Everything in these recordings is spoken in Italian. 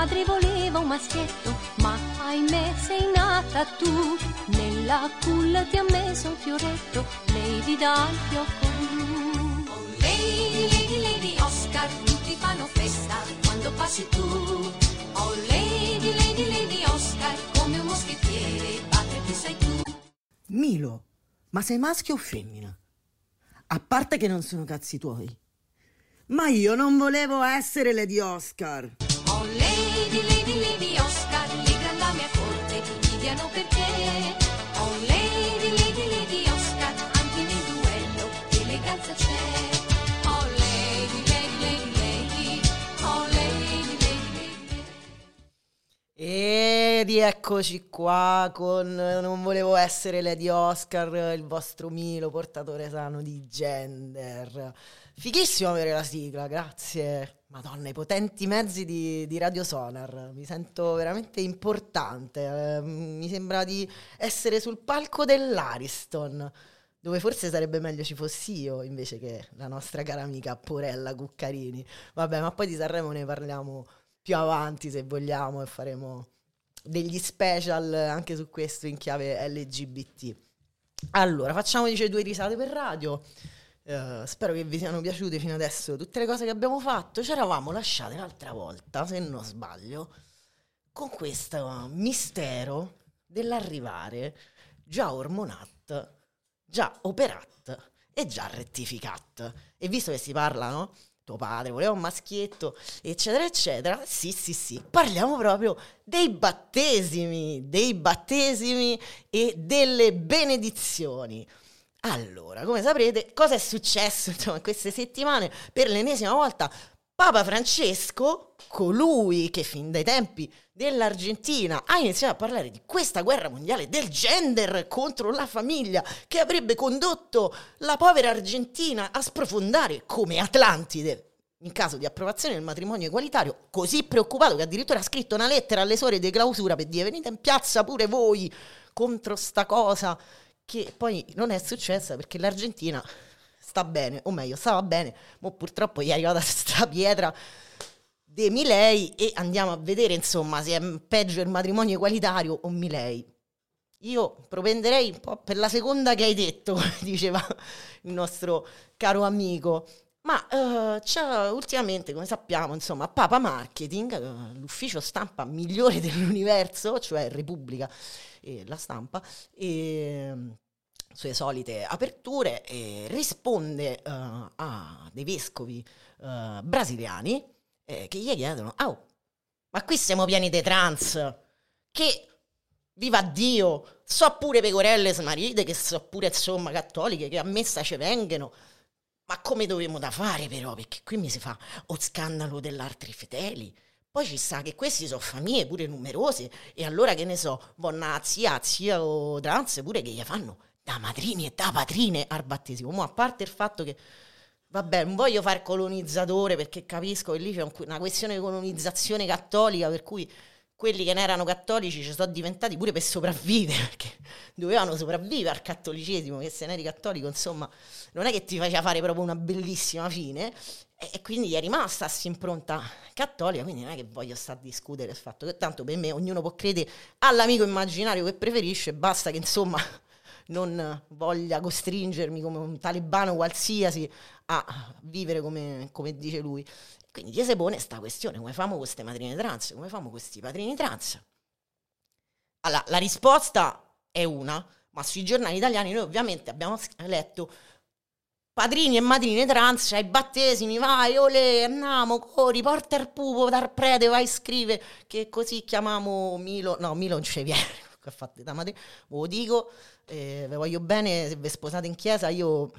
madre voleva un maschietto, ma ahimè sei nata tu. Nella culla ti ha messo un fioretto, Lady dal fiocco blu. Oh Lady, Lady, Lady Oscar, tutti fanno festa quando passi tu. Oh Lady, Lady, Lady Oscar, come un moschettiere batte chi sei tu. Milo, ma sei maschio o femmina? A parte che non sono cazzi tuoi. Ma io non volevo essere Lady Oscar. Oh Lady, Lady, Lady Oscar, le grandi dame a corte ti invidiano per te. Oh Lady, Lady, Lady Oscar, anche nel duello eleganza c'è. Oh Lady, Lady, Lady, Lady, oh Lady, Lady, Lady. E rieccoci qua con Non volevo essere Lady Oscar, il vostro Milo, portatore sano di gender. Fighissimo avere la sigla, grazie. Madonna, i potenti mezzi di Radio Sonar. Mi sento veramente importante. Mi sembra di essere sul palco dell'Ariston, dove forse sarebbe meglio ci fossi io invece che la nostra cara amica Porella Cuccarini. Vabbè, ma poi di Sanremo ne parliamo più avanti se vogliamo e faremo degli special anche su questo in chiave LGBT. Allora, facciamoci 2 risate per radio. Spero che vi siano piaciute fino adesso tutte le cose che abbiamo fatto. Ci eravamo lasciate l'altra volta, se non sbaglio, con questo mistero dell'arrivare già ormonat, già operat e già rettificat. E visto che si parla, no? Tuo padre voleva un maschietto, eccetera, eccetera. Sì, parliamo proprio dei battesimi e delle benedizioni. Allora, come saprete, cosa è successo insomma, in queste settimane? Per l'ennesima volta Papa Francesco, colui che fin dai tempi dell'Argentina ha iniziato a parlare di questa guerra mondiale del gender contro la famiglia che avrebbe condotto la povera Argentina a sprofondare come Atlantide in caso di approvazione del matrimonio egualitario, così preoccupato che addirittura ha scritto una lettera alle suore di clausura per dire venite in piazza pure voi contro sta cosa, che poi non è successa perché l'Argentina sta bene, o meglio, stava bene, ma purtroppo gli è arrivata sta pietra de Milei e andiamo a vedere, insomma, se è peggio il matrimonio egualitario o Milei. Io propenderei un po' per la seconda che hai detto, come diceva il nostro caro amico, ma ultimamente, come sappiamo, insomma, Papa Marketing, l'ufficio stampa migliore dell'universo, cioè Repubblica, la stampa, sue solite aperture, risponde a dei vescovi brasiliani che gli chiedono ma qui siamo pieni di trans che, viva Dio, so pure pecorelle smarrite che so pure insomma cattoliche che a messa ci vengono, ma come dovremmo da fare però, perché qui mi si fa o scandalo dell'altri fedeli. Poi ci sa che questi sono famiglie pure numerose e allora che ne so, vonna zia o trans pure che gli fanno da madrini e da patrine al battesimo. Ma a parte il fatto che, vabbè, non voglio fare colonizzatore perché capisco che lì c'è una questione di colonizzazione cattolica per cui quelli che ne erano cattolici ci sono diventati pure per sopravvivere, perché dovevano sopravvivere al cattolicesimo, che se ne eri cattolico, insomma, non è che ti faceva fare proprio una bellissima fine, e quindi gli è rimasta questa impronta cattolica, quindi non è che voglio stare a discutere il fatto che tanto per me ognuno può credere all'amico immaginario che preferisce, basta che insomma non voglia costringermi come un talebano qualsiasi a vivere come dice lui. Quindi gli si pone sta questione, come famo queste madrine trans, come famo questi padrini trans? Allora, la risposta è una, ma sui giornali italiani noi ovviamente abbiamo letto padrini e madrine trans, cioè i battesimi, vai, olè, andiamo, corri, porta il pupo dal prete, vai, scrive, che così chiamiamo Milo, no, Milo non ci viene, che ha fatto da madrina, ve lo dico, vi voglio bene, se vi sposate in chiesa, io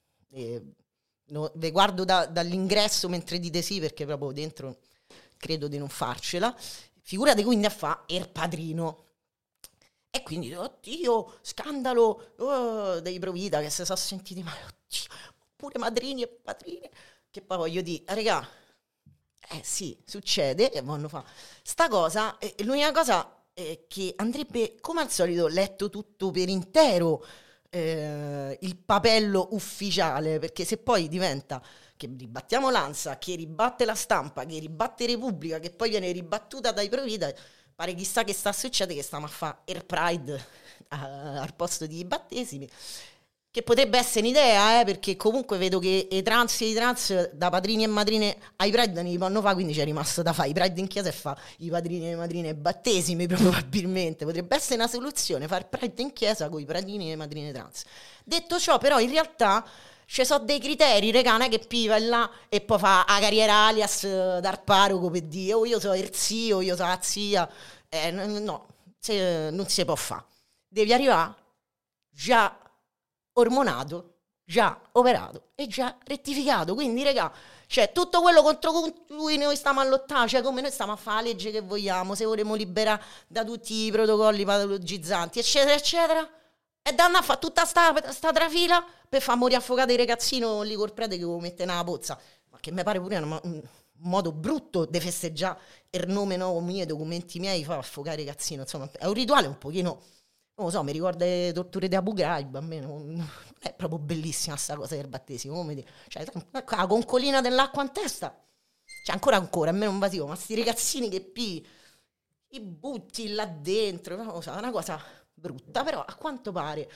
ve guardo dall'ingresso mentre dite sì, perché proprio dentro credo di non farcela, figurate quindi a fa il padrino. E quindi, oddio, scandalo dei Provita che si sono sentiti male, oddio, pure madrini e padrine, che poi voglio dire, regà, sì, succede, e vanno fa sta cosa, e l'unica cosa è che andrebbe, come al solito, letto tutto per intero, il papello ufficiale, perché se poi diventa che ribattiamo l'ANSA, che ribatte la Stampa, che ribatte Repubblica, che poi viene ribattuta dai Provida, pare chissà che sta succedendo, che stiamo a fare Air Pride al posto di battesimi, che potrebbe essere un'idea, perché comunque vedo che i trans da padrini e madrine ai Pride non li fanno fare, quindi c'è rimasto da fare i Pride in chiesa e fa i padrini e le madrine battesimi, probabilmente potrebbe essere una soluzione, fare Pride in chiesa con i padrini e le madrine trans. Detto ciò, però, in realtà ci sono dei criteri, regà, non è che piva là e poi fa la carriera alias dal parroco per dire io so il zio, io so la zia, no, non si può fare, devi arrivare già ormonato, già operato e già rettificato. Quindi, regà, cioè tutto quello contro cui noi stiamo a lottare, cioè come noi stiamo a fare la legge che vogliamo, se vorremmo liberare da tutti i protocolli patologizzanti, eccetera, eccetera, e danno a fare tutta sta trafila per far morire affogato i ragazzino lì col prete che lo mette nella pozza. Ma che mi pare pure un modo brutto di festeggiare il nome nuovo mio, i documenti miei, fa affogare i ragazzino. Insomma, è un rituale un pochino, non lo so, mi ricorda le torture di Abu Ghraib. A me non è proprio bellissima sta cosa del battesimo, come dire. Cioè, la concolina dell'acqua in testa, cioè ancora, a me non va, ma sti ragazzini che i butti là dentro, non lo so, è una cosa brutta, però a quanto pare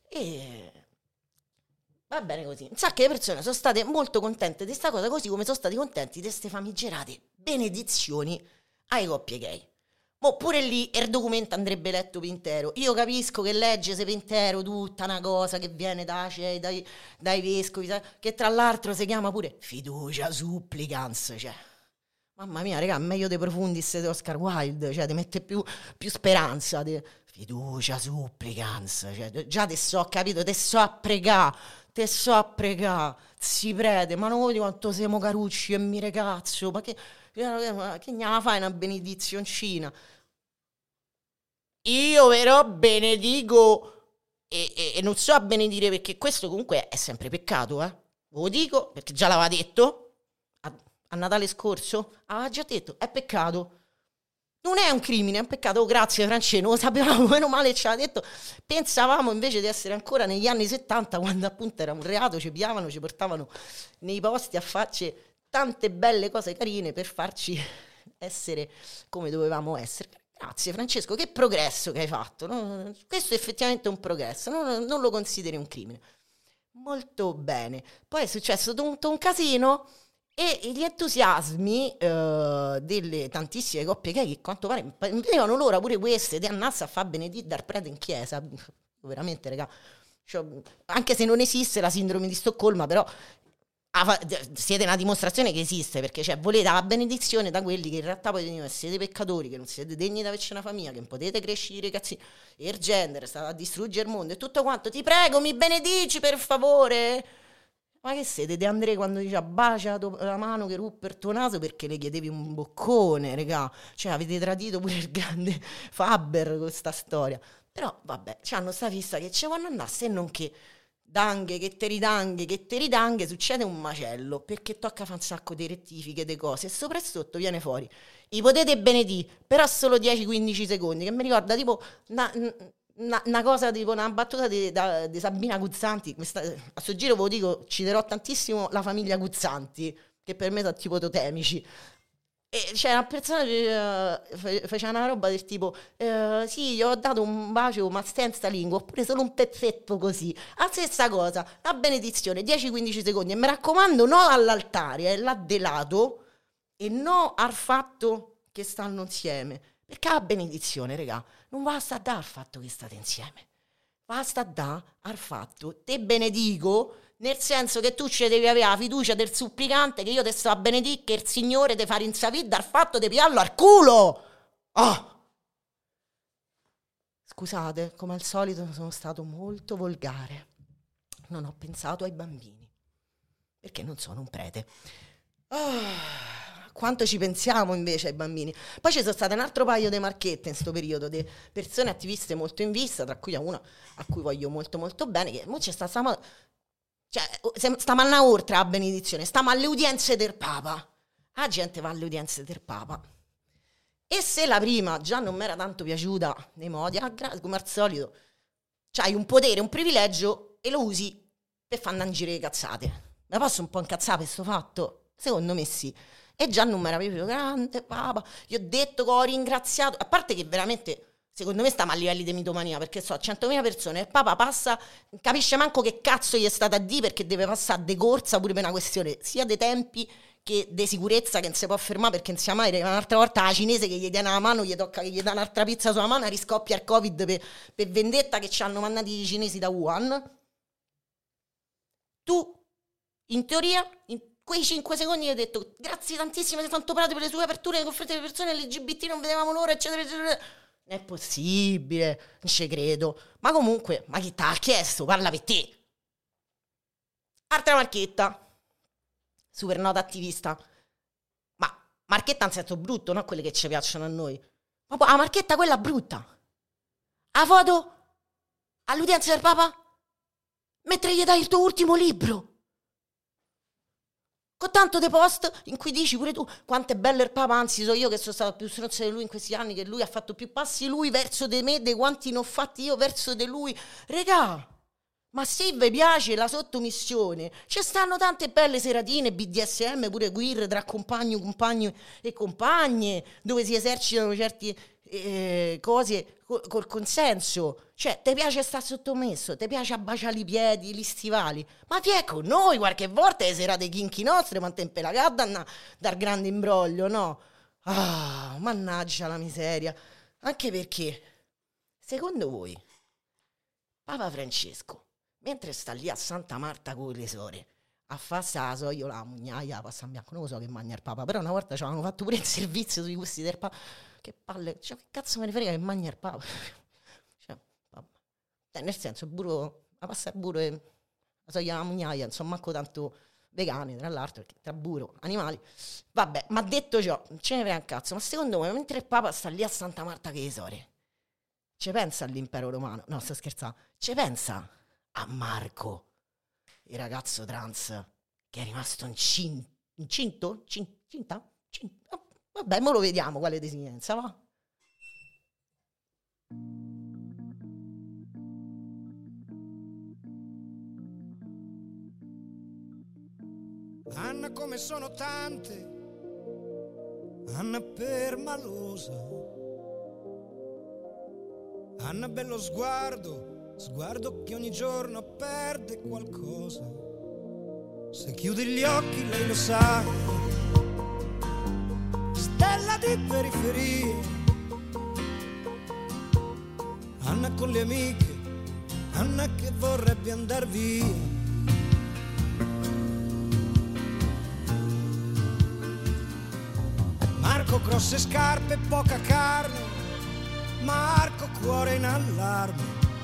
va bene così. Sa che le persone sono state molto contente di sta cosa, così come sono stati contenti di queste famigerate benedizioni ai coppie gay. Oppure lì il documento andrebbe letto per intero. Io capisco che legge se per intero tutta una cosa che viene dai vescovi, che tra l'altro si chiama pure fiducia supplicans, cioè mamma mia, raga, meglio dei Profundis di Oscar Wilde, cioè ti mette più speranza, fiducia supplicans, cioè già te so, capito, te so a pregà, si prete, ma non vedi quanto siamo carucci e mire cazzo, ma che ne fai una benedizioncina? Io però benedico e non so a benedire, perché questo comunque è sempre peccato, ve lo dico, perché già l'aveva detto a Natale scorso, aveva già detto, è peccato. Non è un crimine, è un peccato. Oh, grazie Francesco, lo sapevamo, meno male ce l'ha detto. Pensavamo invece di essere ancora negli anni 70, quando appunto era un reato, ci piavano, ci portavano nei posti a farci tante belle cose carine per farci essere come dovevamo essere. Grazie Francesco, che progresso che hai fatto, no? Questo è effettivamente un progresso, non lo consideri un crimine. Molto bene. Poi è successo tutto un casino e gli entusiasmi delle tantissime coppie gay, che quanto pare vedevano l'ora pure queste di andarsi a fare benedire dal prete in chiesa. Veramente, raga, cioè, anche se non esiste la sindrome di Stoccolma, però siete una dimostrazione che esiste, perché cioè, volete la benedizione da quelli che in realtà poi siete peccatori, che non siete degni di averci una famiglia, che non potete crescere i ragazzini, il gender sta a distruggere il mondo e tutto quanto. Ti prego, mi benedici per favore. Ma che siete De André quando dice bacia la mano che ruppe il tuo naso perché le chiedevi un boccone, regà? Cioè avete tradito pure il grande Faber con questa storia. Però vabbè, c'hanno sta fissa che ci vanno andare, se non che danghe, che te ridanghe, succede un macello, perché tocca fare un sacco di rettifiche, di cose, e soprattutto viene fuori i potete benedì, però solo 10-15 secondi, che mi ricorda tipo una cosa, tipo una battuta di Sabina Guzzanti. A sto giro ve lo dico, citerò tantissimo la famiglia Guzzanti, che per me sono tipo totemici. E c'è una persona che faceva una roba del tipo sì, gli ho dato un bacio ma senza lingua, oppure solo un pezzetto così. La stessa cosa, la benedizione 10-15 secondi, e mi raccomando no all'altare, là de lato, e no al fatto che stanno insieme, perché la benedizione, regà, non basta dare al fatto che state insieme, basta dare al fatto te benedico, nel senso che tu ci devi avere la fiducia del supplicante che io te sto a benedire, che il Signore ti fa rinsavire dal fatto di piarlo al culo. Oh! Scusate, come al solito sono stato molto volgare. Non ho pensato ai bambini, perché non sono un prete. Quanto ci pensiamo invece ai bambini. Poi ci sono state un altro paio di marchette in sto periodo, di persone attiviste molto in vista, tra cui una a cui voglio molto molto bene, che mo c'è stata... Cioè, stiamo a oltre la benedizione, stiamo alle udienze del Papa. La gente va alle udienze del Papa. E se la prima già non mi era tanto piaciuta nei modi, come al solito, c'hai un potere, un privilegio e lo usi per far andare in giro le cazzate. Me posso un po' incazzare per questo fatto? Secondo me sì. E già non mi era più grande, papà. Gli ho detto che ho ringraziato. A parte che veramente, secondo me stiamo a livelli di mitomania, perché so, 100.000 persone, e papà passa, capisce manco che cazzo gli è stata a dire, perché deve passare de corsa pure per una questione sia dei tempi che di sicurezza, che non si può fermare, perché non sia mai un'altra volta la cinese che gli tiene la mano, gli tocca che gli dà un'altra pizza sulla mano e riscoppia il Covid per vendetta che ci hanno mandato i cinesi da Wuhan. Tu, in teoria, in quei 5 secondi gli hai detto grazie tantissimo, sei tanto operato per le sue aperture nei confronti delle persone LGBT, non vedevamo l'ora, eccetera, eccetera. Non è possibile, non ci credo. Ma comunque, ma chi t'ha chiesto? Parla per te. Altra marchetta. Super nota attivista. Ma marchetta in senso brutto, non quelle che ci piacciono a noi. Ma poi la marchetta quella brutta. La foto all'udienza del Papa mentre gli dai il tuo ultimo libro. Con tanto dei post in cui dici pure tu quanto è bello il Papa, anzi so io che sono stato più stronzo di lui in questi anni, che lui ha fatto più passi lui verso di me dei quanti ne ho fatti io verso di lui. Regà, ma se vi piace la sottomissione, ci stanno tante belle seratine BDSM, pure queer, tra compagni e compagne, dove si esercitano certe cose col consenso. Cioè, ti piace stare sottomesso, ti piace abbaciare i piedi, gli stivali, ma ti è con noi qualche volta le serate kinky nostre, ma tempe la cadda dal grande imbroglio, no? Ah, mannaggia la miseria. Anche perché, secondo voi, Papa Francesco, mentre sta lì a Santa Marta con le sore, a fare io la mugnaia, passa in bianco, non lo so che mangia il Papa, però una volta ci avevano fatto pure il servizio sui gusti del Papa. Che palle, cioè, che cazzo me ne frega che mangia il Papa? Cioè, nel senso, il burro, la pasta al burro e la soglia la mugnaia, insomma, manco tanto vegane, tra l'altro, perché tra burro, animali. Vabbè, ma detto ciò, non ce ne frega un cazzo, ma secondo me, mentre il Papa sta lì a Santa Marta che esore, ci pensa all'impero romano? No, sto scherzando. Ci pensa a Marco, il ragazzo trans che è rimasto incinto? Cinta? Vabbè, mo lo vediamo quale desinenza, va? Anna come sono tante, Anna permalosa, Anna bello sguardo che ogni giorno perde qualcosa. Se chiudi gli occhi lei lo sa, stella di periferia. Anna con le amiche, Anna che vorrebbe andar via. Marco grosse scarpe, poca carne, Marco cuore in allarme.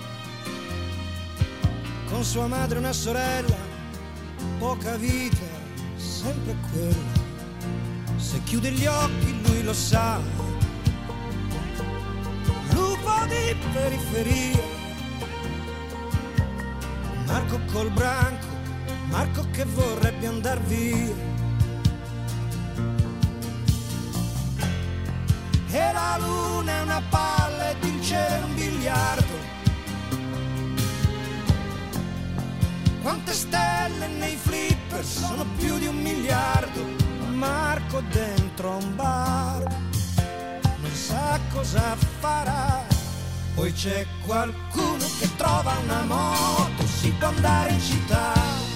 Con sua madre una sorella, poca vita, sempre quella. Se chiude gli occhi lui lo sa, lupo di periferia. Marco col branco, Marco che vorrebbe andar via. E la luna è una palla ed il cielo un biliardo. Quante stelle nei flipper, sono più di 1 miliardo. Marco dentro un bar, non sa cosa farà. Poi c'è qualcuno che trova una moto, si può andare in città.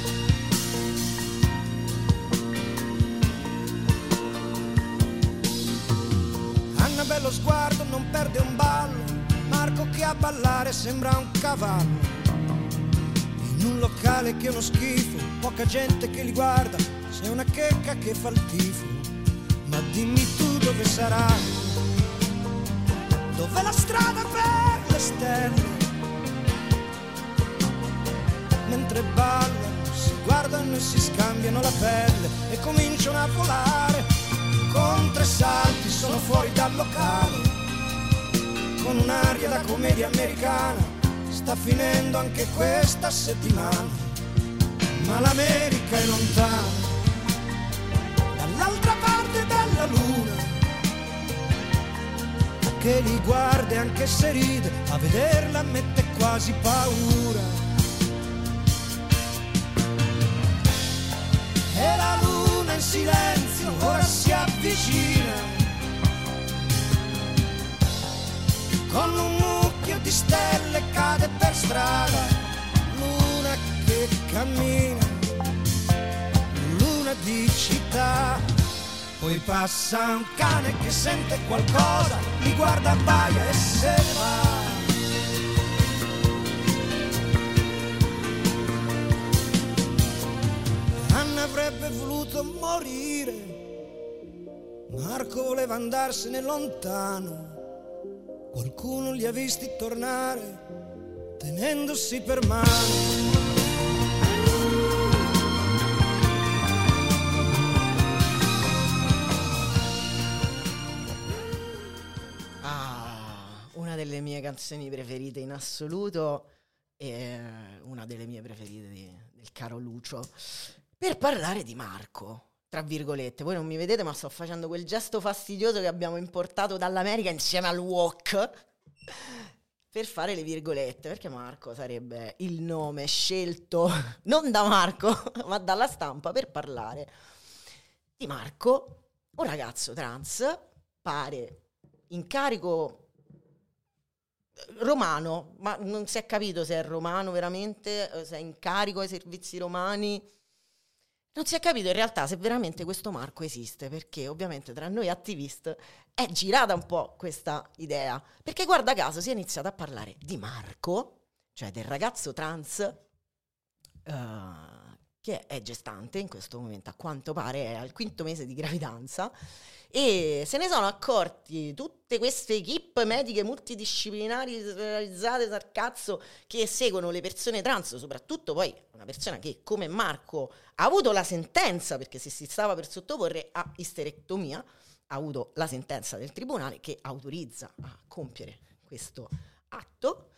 Anna bello sguardo, non perde un ballo, Marco che a ballare sembra un cavallo. In un locale che è uno schifo, poca gente che li guarda, c'è una checca che fa il tifo. Ma dimmi tu dove sarà, dov'è la strada per le stelle? Mentre ballano, si guardano e si scambiano la pelle e cominciano a volare. Con 3 salti sono fuori dal locale, con un'aria da commedia americana. Sta finendo anche questa settimana, ma l'America è lontana, dall'altra parte della luna, che li guarda e anche se ride, a vederla mette quasi paura. silenzio ora si avvicina, con un mucchio di stelle cade per strada, luna che cammina, luna di città. Poi passa un cane che sente qualcosa, mi guarda, abbaia e se ne va. Anna avrebbe voluto morire, Marco voleva andarsene lontano, qualcuno li ha visti tornare tenendosi per mano. Una delle mie canzoni preferite in assoluto e una delle mie preferite del caro Lucio, per parlare di Marco, tra virgolette. Voi non mi vedete, ma sto facendo quel gesto fastidioso che abbiamo importato dall'America insieme al walk per fare le virgolette, perché Marco sarebbe il nome scelto non da Marco ma dalla stampa per parlare di Marco, un ragazzo trans, pare in carico romano, ma non si è capito se è romano veramente, se è in carico ai servizi romani, non si è capito in realtà se veramente questo Marco esiste, perché ovviamente tra noi attivisti è girata un po' questa idea, perché guarda caso si è iniziato a parlare di Marco, cioè del ragazzo trans che è gestante in questo momento, a quanto pare è al 5° mese di gravidanza, e se ne sono accorti tutte queste equip mediche multidisciplinari realizzate dal cazzo che seguono le persone trans, soprattutto poi una persona che come Marco ha avuto la sentenza, perché se si stava per sottoporre a isterectomia ha avuto la sentenza del tribunale che autorizza a compiere questo atto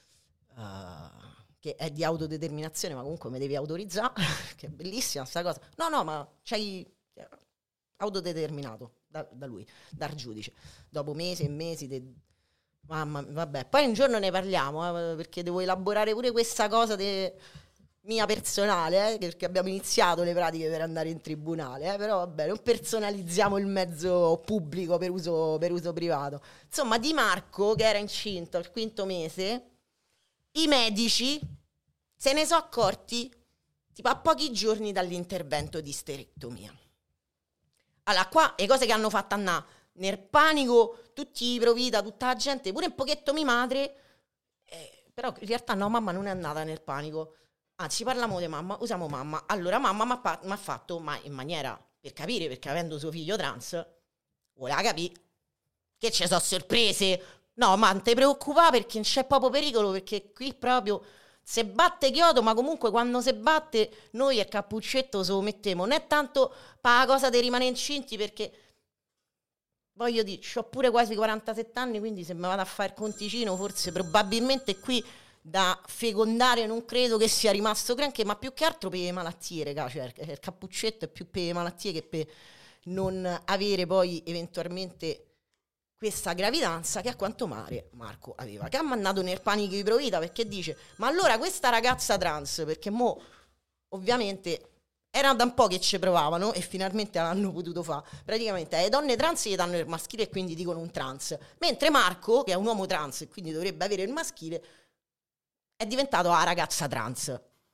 che è di autodeterminazione, ma comunque mi devi autorizzare che è bellissima sta cosa. No, ma c'hai autodeterminato da lui, dal giudice, dopo mesi e mesi mamma, vabbè, poi un giorno ne parliamo, perché devo elaborare pure questa cosa mia personale, perché abbiamo iniziato le pratiche per andare in tribunale, però vabbè, non personalizziamo il mezzo pubblico per uso privato. Insomma, di Marco, che era incinta al 5° mese, i medici se ne sono accorti tipo a pochi giorni dall'intervento di isterectomia. Allora, qua le cose che hanno fatto andare nel panico tutti i provita, tutta la gente, pure un pochetto mia madre, però in realtà no, mamma non è andata nel panico, anzi parliamo di mamma, usiamo mamma. Allora mamma mi ha fatto, ma in maniera per capire, perché avendo suo figlio trans voleva capire che ci sono sorprese. No, ma non ti preoccupare perché non c'è proprio pericolo, perché qui proprio se batte chiodo, ma comunque quando se batte noi a cappuccetto se lo mettiamo, non è tanto per la cosa di rimanere incinti, perché voglio dire, ho pure quasi 47 anni, quindi se mi vado a fare il conticino forse probabilmente qui da fecondare non credo che sia rimasto granché, ma più che altro per le malattie, raga, cioè il cappuccetto è più per le malattie che per non avere poi eventualmente questa gravidanza che a quanto pare Marco aveva, che ha mandato nel panico di provita, perché dice, ma allora questa ragazza trans, perché mo ovviamente era da un po' che ci provavano e finalmente l'hanno potuto fare, praticamente alle donne trans gli danno il maschile e quindi dicono un trans, mentre Marco, che è un uomo trans e quindi dovrebbe avere il maschile, è diventato la ragazza trans.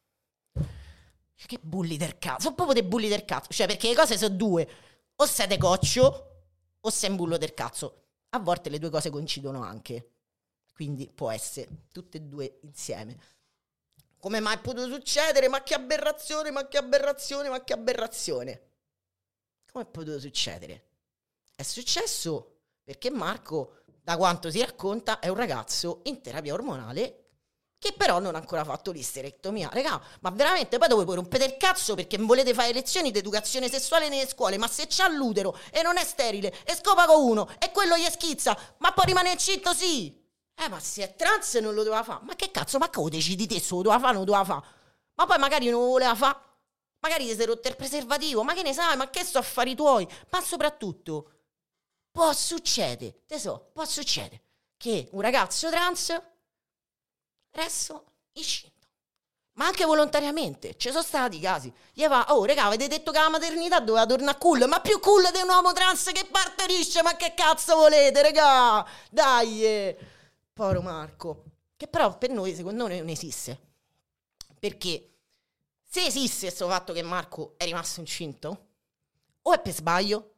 Che bulli del cazzo, sono proprio dei bulli del cazzo, cioè perché le cose sono due, o sei de coccio o sei un bullo del cazzo. A volte le due cose coincidono anche, quindi può essere tutte e due insieme. Come mai è potuto succedere? Ma che aberrazione, ma che aberrazione, ma che aberrazione. Come è potuto succedere? È successo perché Marco, da quanto si racconta, è un ragazzo in terapia ormonale che però non ha ancora fatto l'isterectomia. Regà, ma veramente poi dove poi rompete il cazzo perché volete fare lezioni di educazione sessuale nelle scuole, ma se c'ha l'utero e non è sterile e scopa con uno e quello gli schizza, ma può rimanere incinto, sì. Ma se è trans non lo doveva fare. Ma che cazzo, ma che lo decidi te se lo doveva fare o non lo doveva fare? Ma poi magari non lo voleva fare, magari ti sei rotto il preservativo, ma che ne sai, ma che so affari tuoi. Ma soprattutto può succedere, può succedere che un ragazzo trans resto incinto. ma anche volontariamente. Ci sono stati casi. Gli fa, oh regà, avete detto che la maternità doveva tornare cool, ma più cool di un uomo trans che partorisce, ma che cazzo volete, regà? Dai, povero Marco. Che però per noi, secondo me, non esiste. Perché se esiste questo fatto che Marco è rimasto incinto, o è per sbaglio,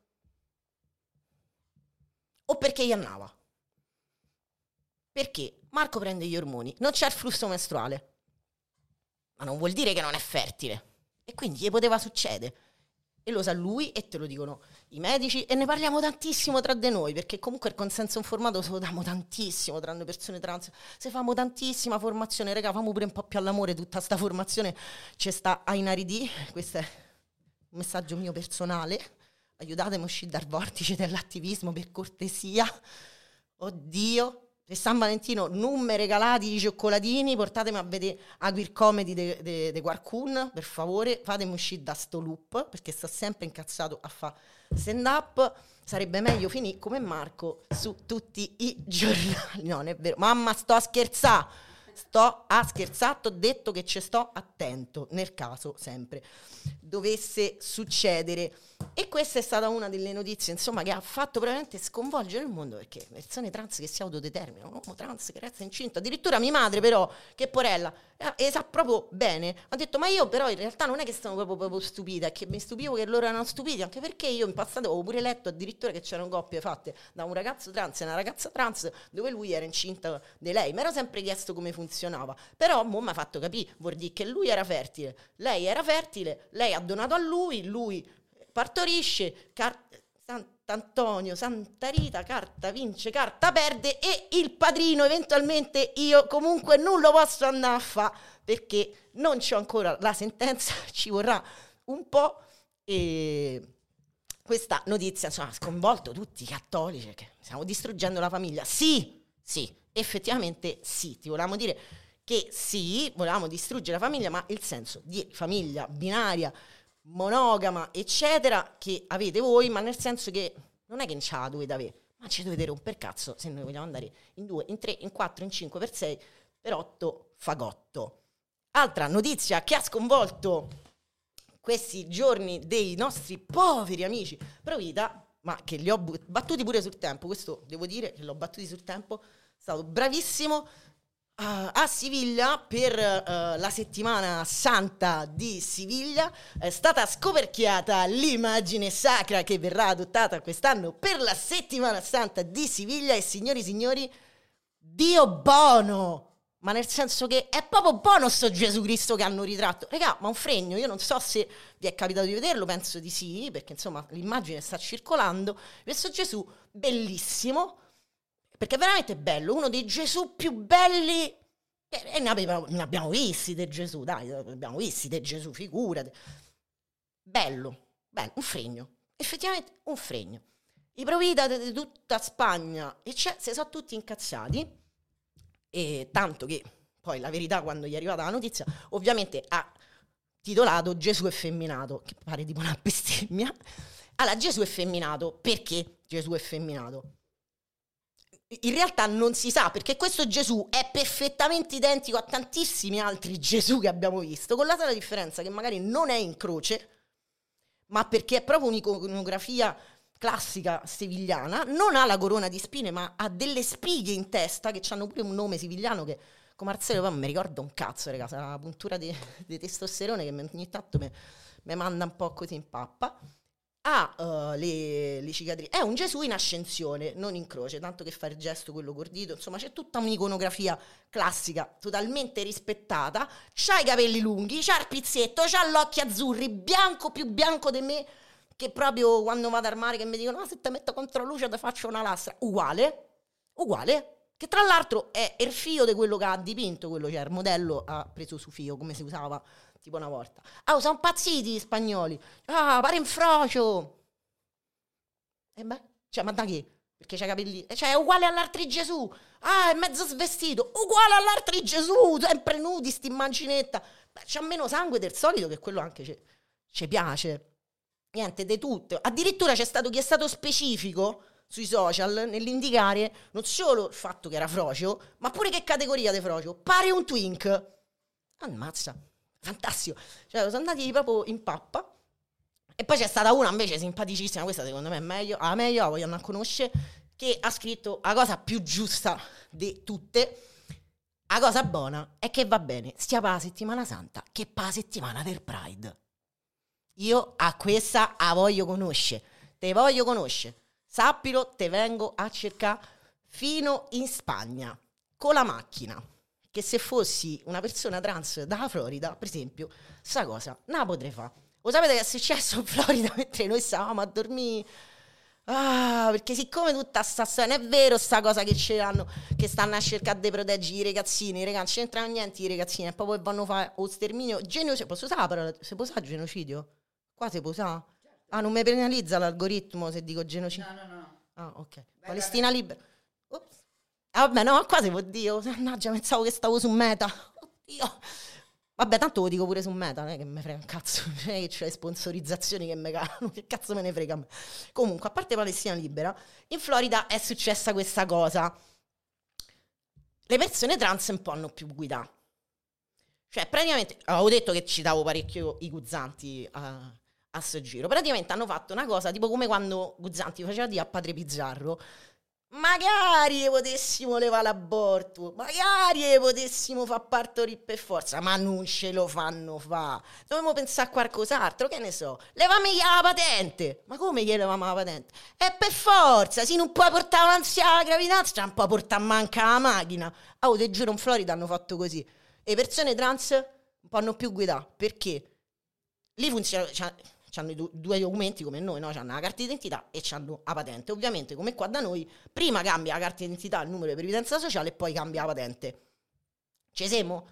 o perché gli andava. Perché Marco prende gli ormoni, non c'è il flusso mestruale, ma non vuol dire che non è fertile. E quindi gli poteva succedere. E lo sa lui e te lo dicono i medici e ne parliamo tantissimo tra di noi, perché comunque il consenso informato se lo diamo tantissimo tra noi persone trans, se famo tantissima formazione, raga, famo pure un po' più all'amore, tutta sta formazione ci sta a inaridì, questo è un messaggio mio personale, aiutatemi a uscire dal vortice dell'attivismo per cortesia, oddio. Per San Valentino non mi regalate i cioccolatini, portatemi a vedere a quel comedy de qualcun, per favore, fatemi uscire da sto loop, perché sto sempre incazzato a fare stand up. Sarebbe meglio finire come Marco su tutti i giornali. No, non è vero. Mamma, sto a scherzare. Ho detto che ci sto attento, nel caso sempre dovesse succedere. E questa è stata una delle notizie, insomma, che ha fatto veramente sconvolgere il mondo, perché persone trans che si autodeterminano, un uomo trans che resta incinto, addirittura mia madre però, che porella, e sa proprio bene, ha detto, ma io però in realtà non è che sono proprio stupita, è che mi stupivo che loro erano stupiti, anche perché io in passato avevo pure letto addirittura che c'erano coppie fatte da un ragazzo trans e una ragazza trans dove lui era incinta di lei, mi ero sempre chiesto come funzionava, però mo mi ha fatto capire, vuol dire che lui era fertile, lei ha donato a lui partorisce, Sant'Antonio, Santa Rita, carta vince, carta perde, e il padrino eventualmente io comunque non lo posso andare a fare perché non c'ho ancora la sentenza, ci vorrà un po'. E questa notizia, insomma, ha sconvolto tutti i cattolici, che stiamo distruggendo la famiglia. Sì, effettivamente sì, ti volevamo dire che sì, volevamo distruggere la famiglia, ma il senso di famiglia binaria, monogama, eccetera, che avete voi, ma nel senso che non è che ce la dovete avere, ma ci dovete romper cazzo se noi vogliamo andare in 2, in 3, in 4, in 5, per 6, per 8 fagotto. Altra notizia che ha sconvolto questi giorni dei nostri poveri amici Provita, ma che li ho battuti pure sul tempo, questo devo dire che l'ho battuti sul tempo, è stato bravissimo. A Siviglia per la settimana santa di Siviglia è stata scoperchiata l'immagine sacra che verrà adottata quest'anno per la settimana santa di Siviglia, e signori, Dio buono, ma nel senso che è proprio buono sto Gesù Cristo che hanno ritratto, regà, ma un fregno. Io non so se vi è capitato di vederlo, penso di sì, perché insomma l'immagine sta circolando, questo Gesù bellissimo, perché è veramente bello, uno dei Gesù più belli, e ne abbiamo visti di Gesù, dai, abbiamo visti di Gesù, figurate. Bello, un fregno, effettivamente un fregno. I Provita di tutta Spagna, e si sono tutti incazzati, e tanto che poi la verità, quando gli è arrivata la notizia, ovviamente ha titolato Gesù effeminato, che pare tipo una bestemmia. Allora, Gesù effeminato, perché Gesù effeminato? In realtà non si sa, perché questo Gesù è perfettamente identico a tantissimi altri Gesù che abbiamo visto, con la sola differenza che magari non è in croce, ma perché è proprio un'iconografia classica sevigliana, non ha la corona di spine, ma ha delle spighe in testa che hanno pure un nome sevigliano che, come Marcello, poi mi ricorda un cazzo, ragazzi, la puntura di testosterone che ogni tanto mi manda un po' così in pappa. Ha le cicatrici, è un Gesù in ascensione, non in croce, tanto che fa il gesto quello cordito, insomma c'è tutta un'iconografia classica totalmente rispettata, c'ha i capelli lunghi, c'ha il pizzetto, c'ha gli occhi azzurri, bianco, più bianco di me, che proprio quando vado al mare che mi dicono se ti metto contro luce ti faccio una lastra, uguale, che tra l'altro è il figlio di quello che ha dipinto, quello il modello ha preso su fio, come si usava tipo una volta. Sono impazziti gli spagnoli. Pare in frocio. E beh, cioè, ma da che? Perché c'ha capelli, cioè è uguale all'altro Gesù. È mezzo svestito, uguale all'altro Gesù, sempre nudi, sta immaginetta. Beh, c'ha meno sangue del solito, che quello anche ci piace. Niente, di tutto. Addirittura c'è stato chi è stato specifico sui social nell'indicare non solo il fatto che era frocio, ma pure che categoria di frocio. Pare un twink. Ammazza. fantastico, cioè sono andati proprio in pappa. E poi c'è stata una invece simpaticissima, questa secondo me è meglio, la voglio andare a conoscere, che ha scritto la cosa più giusta di tutte. La cosa buona è che va bene sia per la settimana santa che per la settimana del Pride. Io a questa la voglio conoscere, te voglio conoscere, sappilo, te vengo a cercare fino in Spagna con la macchina, che se fossi una persona trans dalla Florida, per esempio, sta cosa non la potrei fare. Lo sapete che è successo in Florida mentre noi stavamo a dormire? Perché siccome tutta sta storia, non è vero sta cosa che ce l'hanno, che stanno a cercare di proteggere i ragazzini, non c'entrano niente i ragazzini, e poi vanno a fare lo sterminio, genocidio, posso usare la parola, si può usare genocidio? Qua si può usare? Non mi penalizza l'algoritmo se dico genocidio? No. Ok. Palestina libera. Ops. Vabbè, no, qua si può dire, mannaggia, pensavo che stavo su Meta. Oddio. Vabbè, tanto lo dico pure su Meta, non è che me frega un cazzo, non è che c'è le sponsorizzazioni che me cagano, che cazzo me ne frega a me. Comunque, a parte Palestina libera, in Florida è successa questa cosa. Le persone trans un po' hanno più guida. Cioè, praticamente, avevo detto che citavo parecchio i Guzzanti a sto giro. Praticamente hanno fatto una cosa, tipo come quando Guzzanti faceva di a Padre Pizzarro. Magari potessimo levare l'aborto, magari potessimo far partorire per forza, ma non ce lo fanno fa. Dobbiamo pensare a qualcos'altro, che ne so, levami la patente. Ma come gli levamo la patente? E per forza, se non puoi portare avanti la gravidanza, non puoi portare manca la macchina. Te giuro, in Florida hanno fatto così. E persone trans un po' hanno più guida, perché lì funziona, hanno i due documenti come noi, no? Hanno la carta d'identità e hanno la patente. Ovviamente, come qua da noi, prima cambia la carta d'identità, il numero di previdenza sociale e poi cambia la patente. Ci siamo?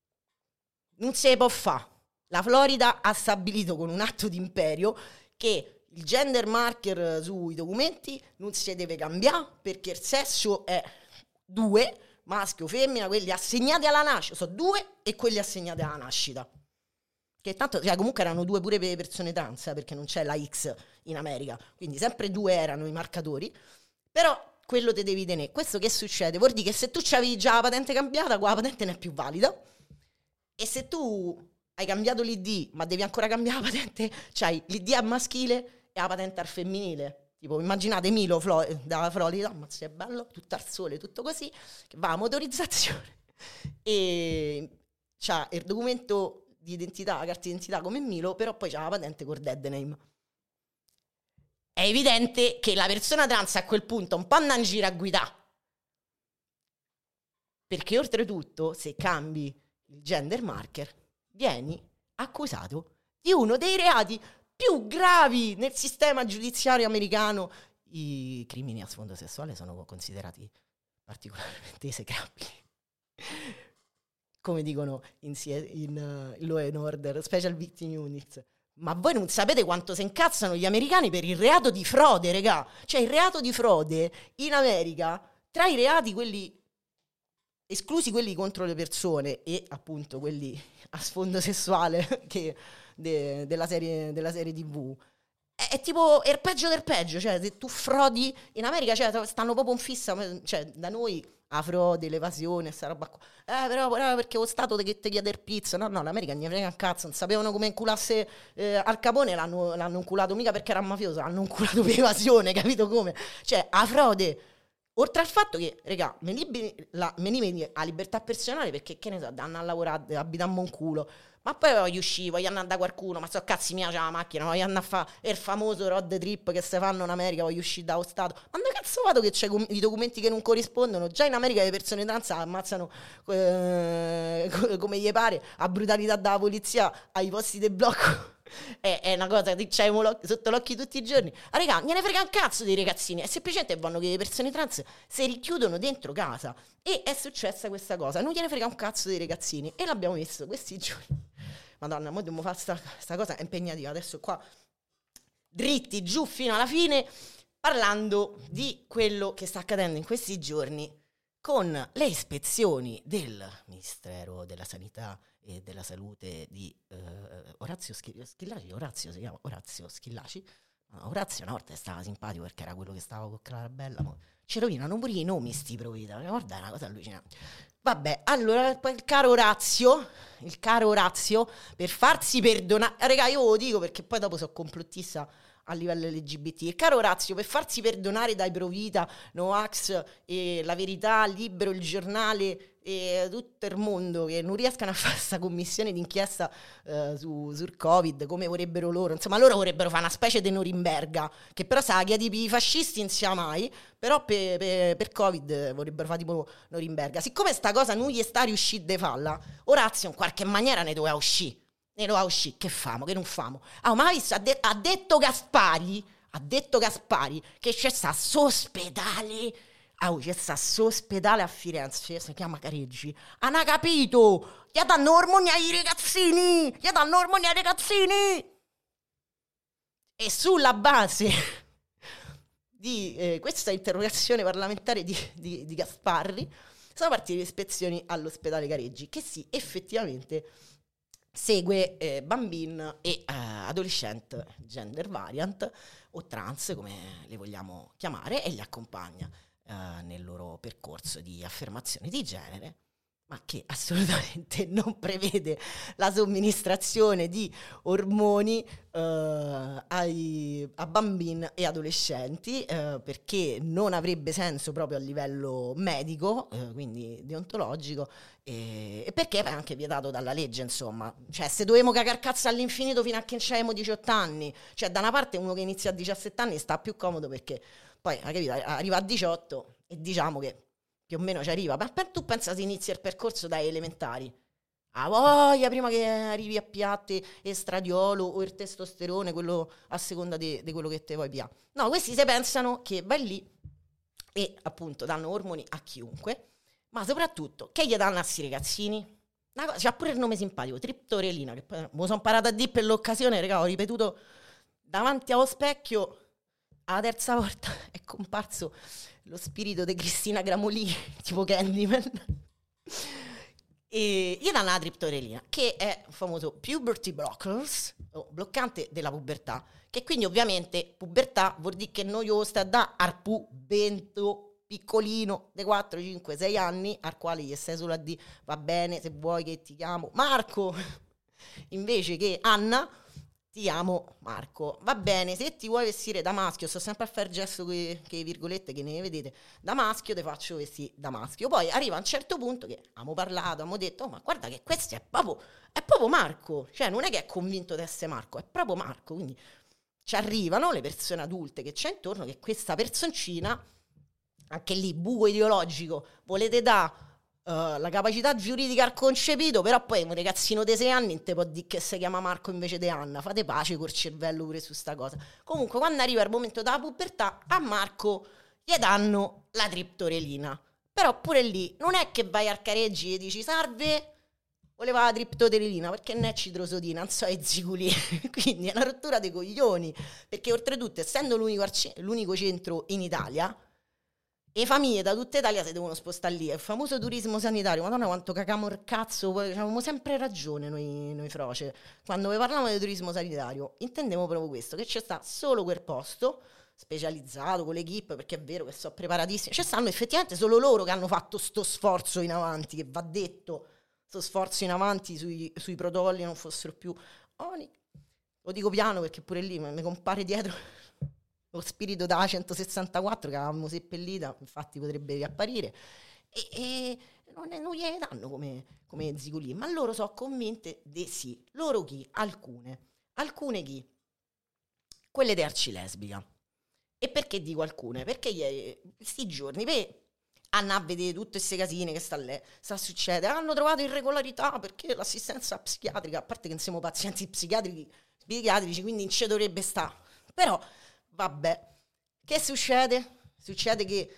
Non se può fare. La Florida ha stabilito con un atto d'imperio che il gender marker sui documenti non si deve cambiare perché il sesso è 2, maschio o femmina, quelli assegnati alla nascita, sono 2 e quelli assegnati alla nascita. Che tanto, cioè, comunque erano 2 pure per le persone trans, perché non c'è la X in America, quindi sempre 2 erano i marcatori, però quello te devi tenere. Questo che succede? Vuol dire che se tu c'avevi già la patente cambiata, quella patente non è più valida, e se tu hai cambiato l'ID, ma devi ancora cambiare la patente, c'hai l'ID al maschile e la patente al femminile. Tipo, immaginate Milo dalla Florida, ma se è bello, tutto al sole, tutto così, che va a motorizzazione, e c'ha il documento di identità, la carta di identità come Milo, però poi c'ha la patente con dead name. È evidente che la persona trans a quel punto un po' anda in giro a guidare, perché oltretutto se cambi il gender marker vieni accusato di uno dei reati più gravi nel sistema giudiziario americano. I crimini a sfondo sessuale sono considerati particolarmente esecrabili, come dicono in Law and Order, Special Victim Units. Ma voi non sapete quanto si incazzano gli americani per il reato di frode, regà. Cioè, il reato di frode in America, tra i reati quelli esclusi, quelli contro le persone e appunto quelli a sfondo sessuale che della serie TV, è tipo il peggio del peggio. Cioè, se tu frodi in America, cioè, stanno proprio in fissa, cioè, da noi la frode, l'evasione, sta roba qua. Però perché lo Stato che ti chiede il pizzo. No, l'America non ne frega un cazzo. Non sapevano come inculasse Al Capone, l'hanno inculato mica perché era mafioso, l'hanno inculato per evasione, capito come? Cioè, a frode. Oltre al fatto che, regà, me liberi a libertà personale perché, che ne so, danno a lavorare, abitammo un culo. Ma poi voglio uscire, voglio andare da qualcuno, ma so cazzi mia c'è la macchina, voglio andare a fare il famoso road trip che si fanno in America, voglio uscire dallo Stato. Ma dove cazzo vado che c'è i documenti che non corrispondono? Già in America le persone trans ammazzano come gli pare, a brutalità dalla polizia, ai posti del blocco. È una cosa che c'hai sotto l'occhio tutti i giorni. Raga, gliene frega un cazzo dei ragazzini, è semplicemente vanno che le persone trans si richiudono dentro casa. E è successa questa cosa, non gliene frega un cazzo dei ragazzini. E l'abbiamo visto questi giorni. Madonna, mo dobbiamo fare sta cosa, è impegnativa. Adesso qua dritti giù fino alla fine, parlando di quello che sta accadendo in questi giorni con le ispezioni del Ministero della Sanità e della Salute di Orazio Schillaci, Orazio una volta stava simpatico perché era quello che stava con Clarabella, ci rovinano pure i nomi sti Provita, guarda, è una cosa allucinante. Vabbè, allora il caro Orazio, per farsi perdonare, raga, io lo dico perché poi dopo sono complottista a livello LGBT, il caro Orazio per farsi perdonare dai Provita, Novax e La Verità, Libero, Il Giornale e tutto il mondo che non riescano a fare questa commissione d'inchiesta sul Covid come vorrebbero loro, insomma loro vorrebbero fare una specie di Norimberga che però sa che i fascisti non sia mai, però per Covid vorrebbero fare tipo Norimberga. Siccome sta cosa non gli sta riuscendo a farla, Orazio in qualche maniera ne doveva uscire. Che famo, che non famo? Ma visto, ha detto Gaspari che c'è sta ospedale. C'è sta ospedale a Firenze, si chiama Careggi. Hanno capito? Gli danno ormoni ai ragazzini. E sulla base di questa interrogazione parlamentare di Gasparri sono partite le ispezioni all'ospedale Careggi, che sì, effettivamente segue bambini e adolescenti gender variant o trans, come le vogliamo chiamare, e li accompagna nel loro percorso di affermazione di genere, ma che assolutamente non prevede la somministrazione di ormoni a bambini e adolescenti, perché non avrebbe senso proprio a livello medico, quindi deontologico, e perché è anche vietato dalla legge, insomma. Cioè, se dovevamo cagar cazzo all'infinito fino a che c'avevamo 18 anni, cioè da una parte uno che inizia a 17 anni sta più comodo perché poi, capito, arriva a 18 e diciamo che più o meno ci arriva. Ma tu pensa si inizia il percorso dai elementari? A voglia, prima che arrivi a piatti estradiolo o il testosterone, quello a seconda di quello che te vuoi pià. No, questi si pensano che vai lì e appunto danno ormoni a chiunque, ma soprattutto che gli danno a sti ragazzini? C'ha pure il nome simpatico, Triptorelina, che poi me lo sono imparato a dire per l'occasione, raga, ho ripetuto davanti allo specchio. Alla terza volta è comparso lo spirito di Cristina Gramolini, tipo Candyman, e gli danno la triptorelina, che è il famoso puberty blockers, o bloccante della pubertà, che quindi ovviamente pubertà vuol dire che noiosa sta da arpù bento piccolino di 4, 5, 6 anni, al quale gli stai solo a dire va bene se vuoi che ti chiamo Marco, invece che Anna ti chiamo Marco. Va bene, se ti vuoi vestire da maschio, sto sempre a fare il gesto che virgolette che ne vedete, da maschio ti faccio vestire da maschio. Poi arriva a un certo punto che abbiamo parlato, abbiamo detto ma guarda che questo è proprio Marco, cioè non è che è convinto di essere Marco, è proprio Marco. Quindi ci arrivano le persone adulte che c'è intorno, che questa personcina, anche lì buco ideologico, volete da la capacità giuridica al concepito, però poi un ragazzino di 6 anni te può dire che si chiama Marco invece di Anna. Fate pace col cervello pure su sta cosa. Comunque quando arriva il momento della pubertà, a Marco gli danno la triptorelina, però pure lì non è che vai al Careggi e dici salve, voleva la triptorelina perché non è citrosodina, non so, è ziculi. Quindi è una rottura dei coglioni, perché oltretutto essendo l'unico centro in Italia, le famiglie da tutta Italia si devono spostare lì. È il famoso turismo sanitario. Madonna quanto cagamo il cazzo. Avevamo sempre ragione noi froce. Quando vi parlavamo di turismo sanitario intendevo proprio questo, che c'è sta solo quel posto specializzato con l'equipe, perché è vero che sono preparatissimi. Ci stanno effettivamente solo loro che hanno fatto sto sforzo in avanti, che va detto, sto sforzo in avanti sui protocolli non fossero più lo dico piano perché pure lì mi compare dietro lo spirito da 164 che avevamo seppellita, infatti potrebbe riapparire, e non gliene danno come zicoli, ma loro sono convinte di sì. Loro chi? Alcune chi? Quelle di Arcilesbica. E perché dico alcune? Perché sti giorni hanno a vedere tutte queste casine che sta succedendo, hanno trovato irregolarità perché l'assistenza psichiatrica, a parte che non siamo pazienti psichiatrici, quindi non ci dovrebbe stare, però vabbè, che succede? Succede che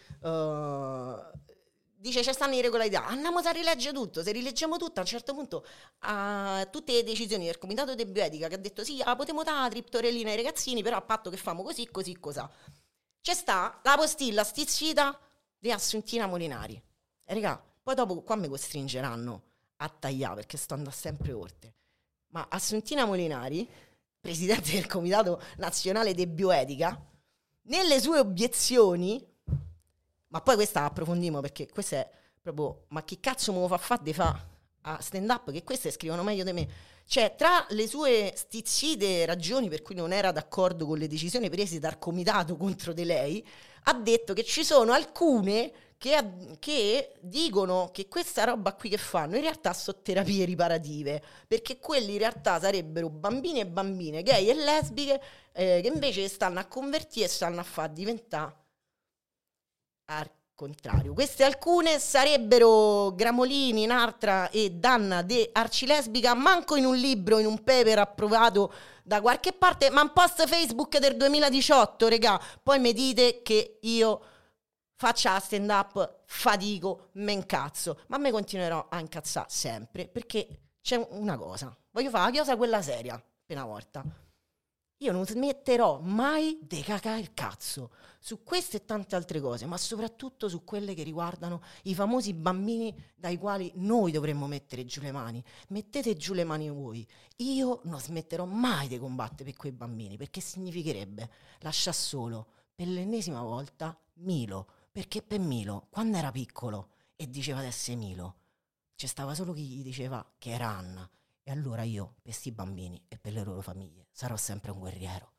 dice c'è stanno irregolarità, andiamo a rileggere tutto. Se rileggiamo tutto, a un certo punto tutte le decisioni del comitato di bioetica che ha detto sì, potremo dare la triptorelina ai ragazzini, però a patto che famo così, cosà. C'è sta la postilla stizzita di Assuntina Molinari. E raga, poi dopo qua mi costringeranno a tagliare perché sto andando sempre oltre. Ma Assuntina Molinari presidente del Comitato Nazionale di Bioetica, nelle sue obiezioni, ma poi questa approfondiamo perché questa è proprio, ma che cazzo me lo fa fa a stand up, che queste scrivono meglio di me. Cioè, tra le sue stizzite ragioni per cui non era d'accordo con le decisioni prese dal comitato contro di lei, ha detto che ci sono alcune che dicono che questa roba qui che fanno in realtà sono terapie riparative, perché quelli in realtà sarebbero bambini e bambine gay e lesbiche che invece stanno a convertire e stanno a far diventare al contrario. Queste alcune sarebbero Gramolini, Nartra e Danna de Arcilesbica, manco in un libro, in un paper approvato da qualche parte, ma un post Facebook del 2018, regà. Poi mi dite che io faccia stand up, fatico, me incazzo, ma me continuerò a incazzare sempre, perché c'è una cosa, voglio fare la cosa quella seria, per una volta. Io non smetterò mai di cacare il cazzo su queste e tante altre cose, ma soprattutto su quelle che riguardano i famosi bambini dai quali noi dovremmo mettere giù le mani. Mettete giù le mani voi. Io non smetterò mai di combattere per quei bambini, perché significherebbe lasciare solo per l'ennesima volta Milo, perché per Milo, quando era piccolo e diceva di essere Milo, c'è stava solo chi gli diceva che era Anna. E allora io, per questi bambini e per le loro famiglie, sarò sempre un guerriero.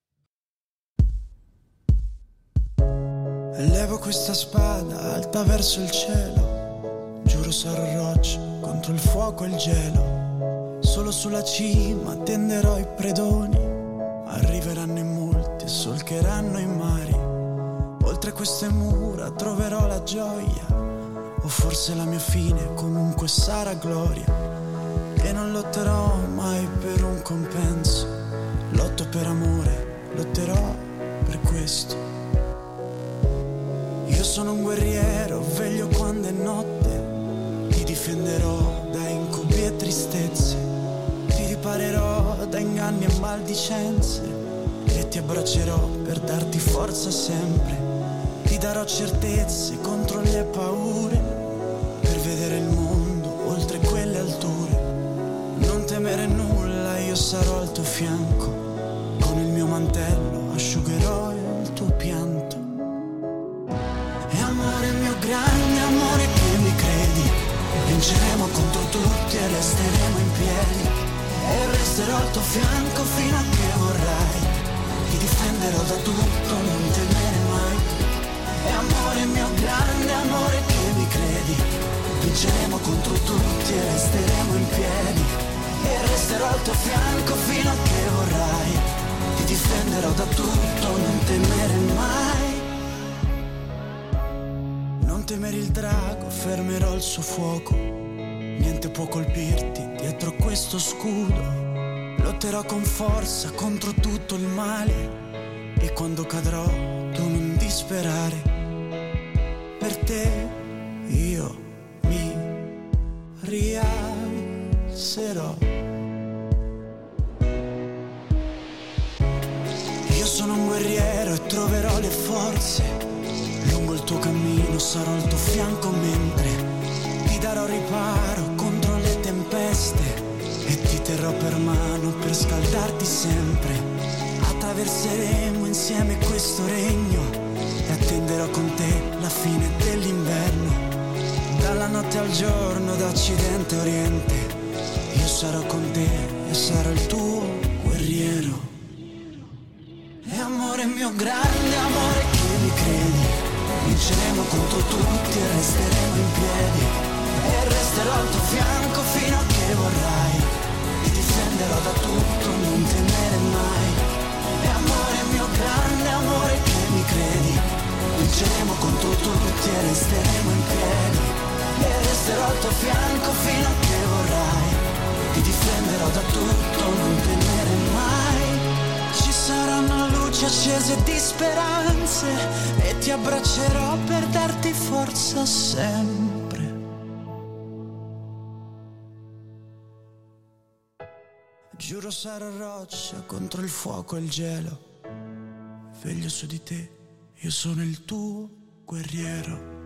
Levo questa spada alta verso il cielo, giuro sarò roccia contro il fuoco e il gelo. Solo sulla cima tenderò i predoni, arriveranno in molti e solcheranno i mari. Oltre queste mura troverò la gioia, o forse la mia fine comunque sarà gloria. E non lotterò mai per un compenso, lotto per amore, lotterò per questo. Io sono un guerriero, veglio quando è notte, ti difenderò da incubi e tristezze, ti riparerò da inganni e maldicenze, e ti abbraccerò per darti forza sempre, ti darò certezze contro le paure, per vedere il mondo oltre quelle alture. Non temere nulla, io sarò al tuo fianco, con il mio mantello asciugherò il tuo pianto. E amore mio grande amore che mi credi, vinceremo contro tutti e resteremo in piedi, e resterò al tuo fianco fino a che vorrai, ti difenderò da tutto, non temere mai. E amore mio grande amore che mi credi, vinceremo contro tutti e resteremo in piedi, e resterò al tuo fianco fino a che vorrai, ti difenderò da tutto, non temere mai. Non temere il drago, fermerò il suo fuoco, niente può colpirti dietro questo scudo. Lotterò con forza contro tutto il male, e quando cadrò tu non disperare. Per te io mi rialzerò. Io sono un guerriero e troverò le forze, lungo il tuo cammino sarò al tuo fianco mentre ti darò riparo contro le tempeste, e ti terrò per mano per scaldarti sempre. Attraverseremo insieme questo regno e attenderò con te la fine dell'inverno. Dalla notte al giorno, da occidente a oriente, io sarò con te e sarò il tuo guerriero. E amore mio grande amore che mi credi, vinceremo contro tutti e resteremo in piedi, e resterò al tuo fianco fino a che vorrai, ti difenderò da tutto, non temere mai. E amore mio grande amore che mi credi, vinceremo contro tutti e resteremo in piedi, e resterò al tuo fianco fino a che vorrai, ti difenderò da tutto, non temere mai. Ci saranno luci accese di speranze, e ti abbraccerò per darti forza sempre. Giuro sarò roccia contro il fuoco e il gelo, veglio su di te, io sono il tuo guerriero.